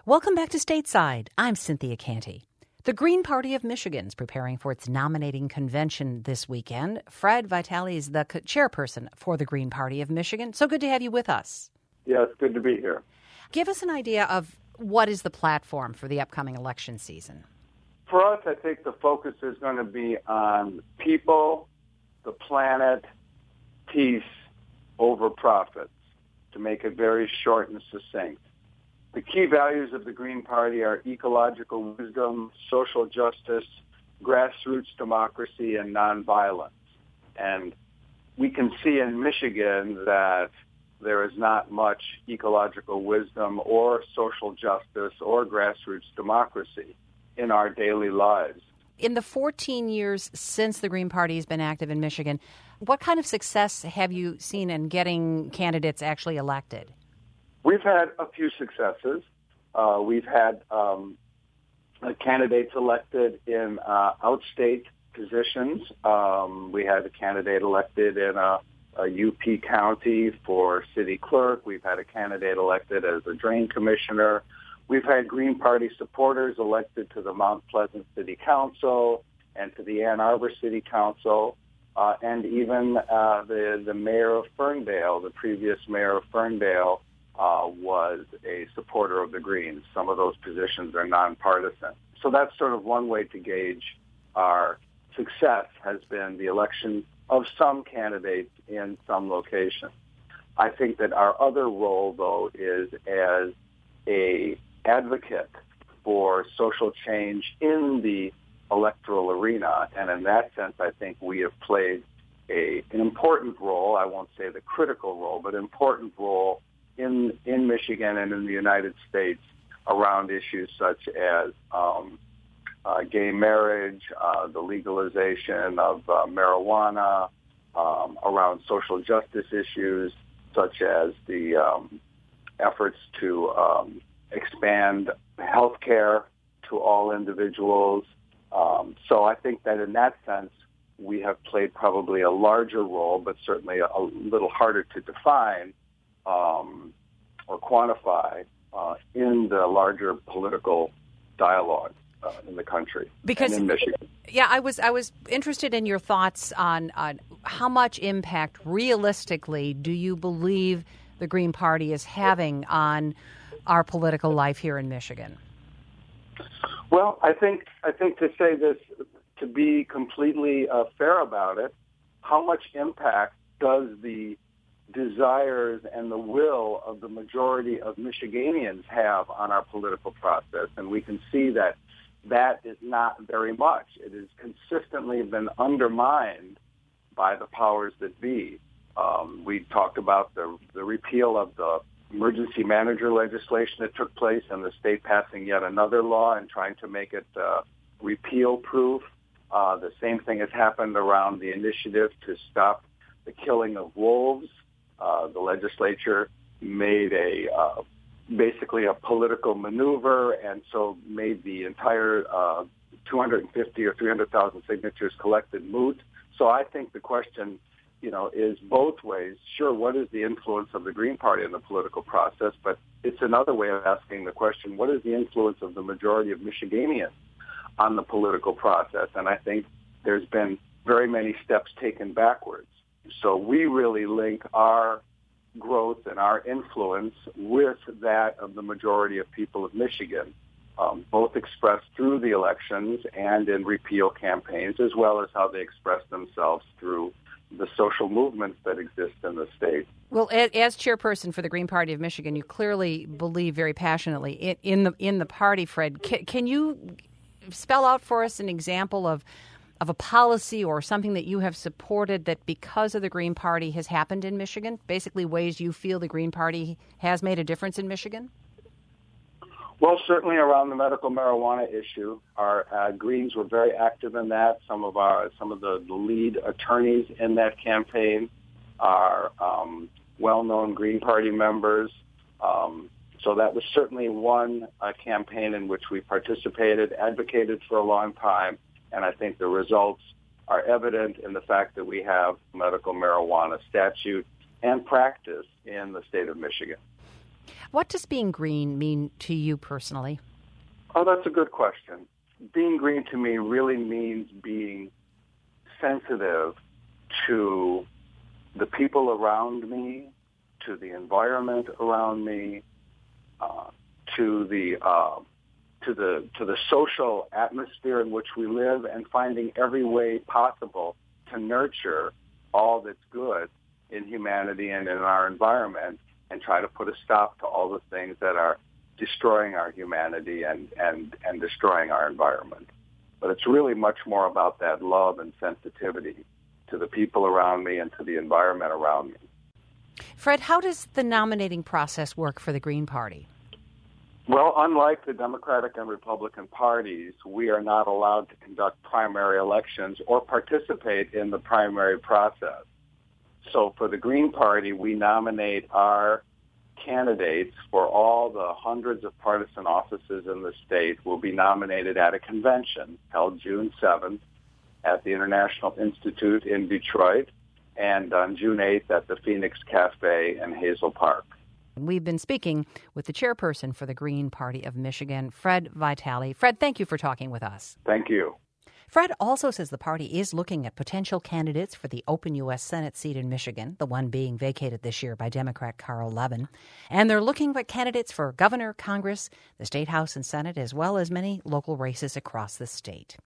Welcome back to Stateside. I'm Cynthia Canty. The Green Party of Michigan is preparing for its nominating convention this weekend. Fred Vitale is the chairperson for the Green Party of Michigan. So good to have you with us. Yeah, it's good to be here. Give us an idea of what is the platform for the upcoming election season. For us, I think the focus is going to be on people, the planet, peace over profits, to make it very short and succinct. The key values of the Green Party are ecological wisdom, social justice, grassroots democracy, and nonviolence. And we can see in Michigan that there is not much ecological wisdom or social justice or grassroots democracy in our daily lives. In the 14 years since the Green Party has been active in Michigan, what kind of success have you seen in getting candidates actually elected? We've had a few successes. We've had candidates elected in outstate positions. We had a candidate elected in a UP county for city clerk. We've had a candidate elected as a drain commissioner. We've had Green Party supporters elected to the Mount Pleasant City Council and to the Ann Arbor City Council, and even the mayor of Ferndale, the previous mayor of Ferndale, was a supporter of the Greens. Some of those positions are nonpartisan. So that's sort of one way to gauge our success, has been the election of some candidates in some locations. I think that our other role, though, is as a advocate for social change in the electoral arena. And in that sense, I think we have played an important role, I won't say the critical role, but important role in Michigan and in the United States around issues such as gay marriage, the legalization of marijuana, around social justice issues such as the efforts to expand health care to all individuals. So I think that in that sense, we have played probably a larger role, but certainly a little harder to define or quantify in the larger political dialogue in the country and in Michigan. Yeah, I was interested in your thoughts on how much impact realistically do you believe the Green Party is having on our political life here in Michigan? Well, I think to say this, to be completely fair about it, how much impact does the desires and the will of the majority of Michiganians have on our political process? And we can see that is not very much. It has consistently been undermined by the powers that be. We talked about the repeal of the emergency manager legislation that took place and the state passing yet another law and trying to make it repeal-proof. The same thing has happened around the initiative to stop the killing of wolves. The legislature made basically a political maneuver, and so made the entire 250 or 300,000 signatures collected moot. So I think the question, is both ways. Sure, what is the influence of the Green Party in the political process? But it's another way of asking the question, what is the influence of the majority of Michiganians on the political process? And I think there's been very many steps taken backwards. So we really link our growth and our influence with that of the majority of people of Michigan, both expressed through the elections and in repeal campaigns, as well as how they express themselves through the social movements that exist in the state. Well, as chairperson for the Green Party of Michigan, you clearly believe very passionately in the party, Fred. Can you spell out for us an example of a policy or something that you have supported that because of the Green Party has happened in Michigan? Basically ways you feel the Green Party has made a difference in Michigan? Well, certainly around the medical marijuana issue, our Greens were very active in that. Some of the lead attorneys in that campaign are well-known Green Party members. So that was certainly one campaign in which we participated, advocated for a long time, and I think the results are evident in the fact that we have medical marijuana statute and practice in the state of Michigan. What does being green mean to you personally? Oh, that's a good question. Being green to me really means being sensitive to the people around me, to the environment around me, to the social atmosphere in which we live, and finding every way possible to nurture all that's good in humanity and in our environment, and try to put a stop to all the things that are destroying our humanity and destroying our environment. But it's really much more about that love and sensitivity to the people around me and to the environment around me. Fred, how does the nominating process work for the Green Party? Well, unlike the Democratic and Republican parties, we are not allowed to conduct primary elections or participate in the primary process. So for the Green Party, we nominate our candidates for all the hundreds of partisan offices in the state will be nominated at a convention held June 7th at the International Institute in Detroit, and on June 8th at the Phoenix Cafe in Hazel Park. We've been speaking with the chairperson for the Green Party of Michigan, Fred Vitale. Fred, thank you for talking with us. Thank you. Fred also says the party is looking at potential candidates for the open U.S. Senate seat in Michigan, the one being vacated this year by Democrat Carl Levin. And they're looking at candidates for governor, Congress, the state House and Senate, as well as many local races across the state.